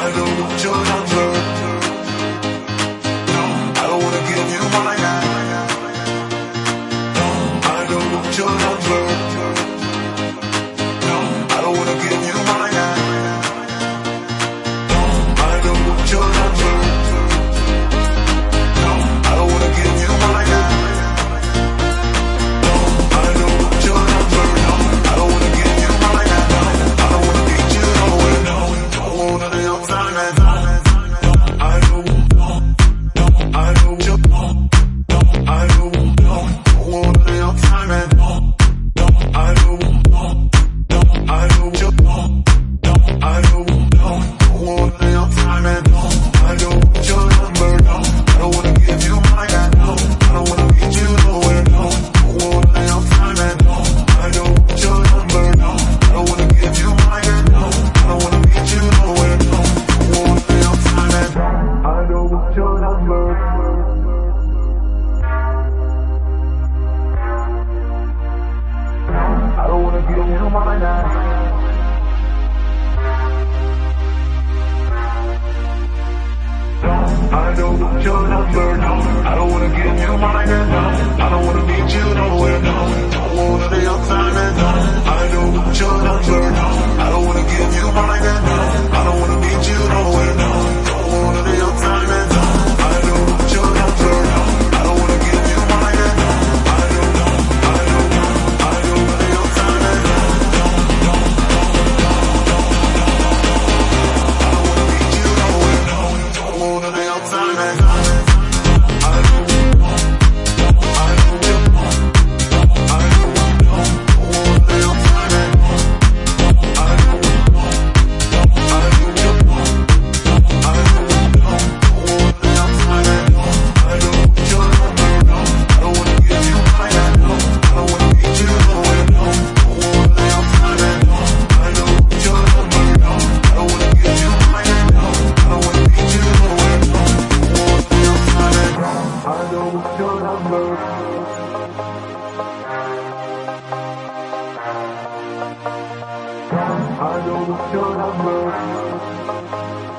don't want your number. No, I don't wanna give you mine. No, I don't want your number. No, I don't wanna give you mine. No, I don't want your number. No, I don't wanna give you mine. No, I don't want your number. No, I don't wanna give you mine. No, I don't wanna meet you nowhere. No, don't want none of your time. I don't your, I don't want none of your time. I don't your, I don't want none of your time. I don't want your number. No, I don't wanna give you mine. No, I don't wanna meet you nowhere. No, don't want none of your time. No, I don't want your number. No, I don't wanna give you mine. No, I don't wanna meet you nowhere. No, don't want none of your time. I don't want your number. I don't wanna give you mine. I don't want your number. No, I don't wanna give you mine. No, I don't wanna meet you nowhere. No, don't want none of your time. No, I don't want your number. No, I don't wanna give you mine. No, I don't wanna meet you nowhere. No, don't want none of your time. No, I don't want your number. No, I don't wanna give you mine. No, I don't none of your time. No, I don't wanna meet you nowhere. No, don't want none of your time. I don't want your number.